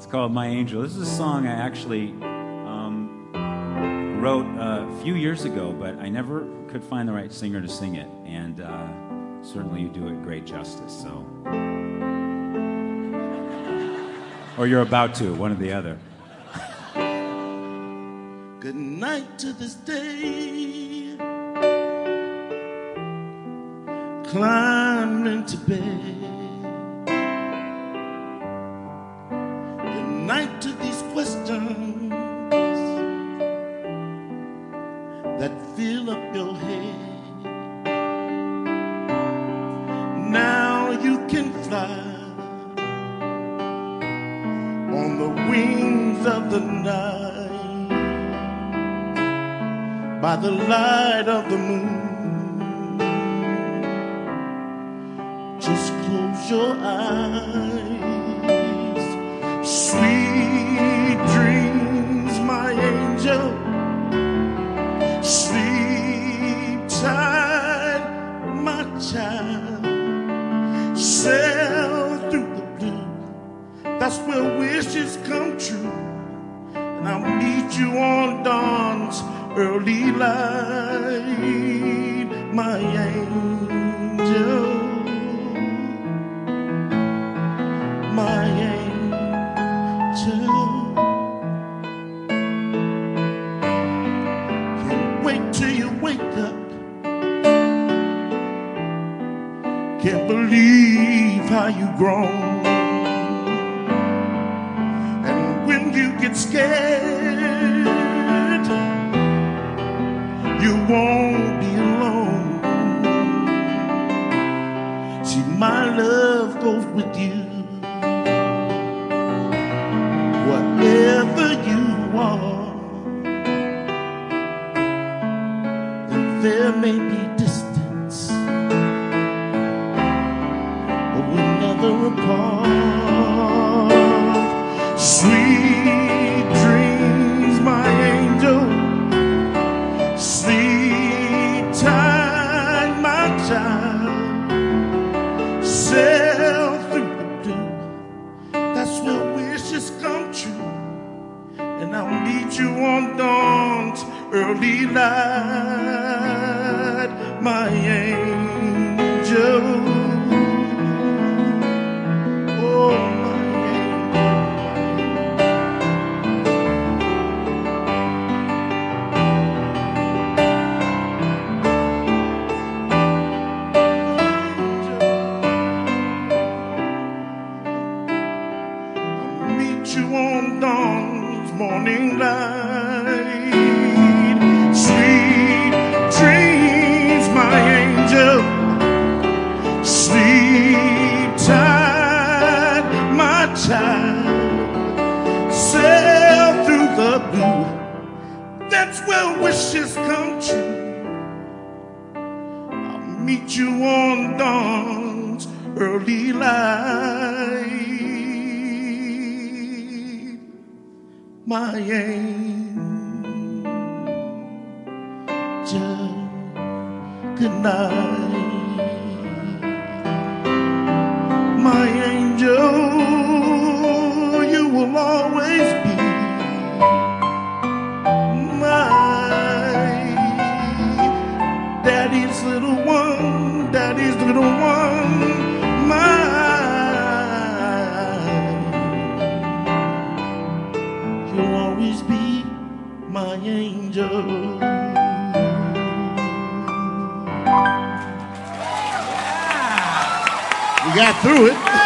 called My Angel. This is a song I actually wrote a few years ago, but I never could find the right singer to sing it, and certainly you do it great justice, so. Or you're about to, one or the other. Good night to this day. Climb into bed. Good night to these questions that fill up your head. Now you can fly on the wings of the night, by the light of the moon. Just close your eyes. Sweet dreams, my angel. Sleep tight, my child. Sail through the blue. That's where wishes come true. And I'll meet you on dawn's early light, my angel. My angel. Can't wait till you wake up. Can't believe how you've grown. And when you get scared, you won't be alone. See, my love goes with you. Wherever you are, and there may be distance, but we're never apart. Sweet dreams, my angel. Sleep tight, my child. Sail through the blue. That's where wishes come true. And I'll meet you on dawn's early light, my angel. Oh, my I'll meet you on dawn's morning light. Sweet dreams, my angel. Sleep tight, my child. Sail through the blue. That's where wishes come true. I'll meet you on dawn's early light, my angel. Good night, my angel. You will always be my daddy's little one, daddy's little one, mine. You'll always be my angel. We got through it.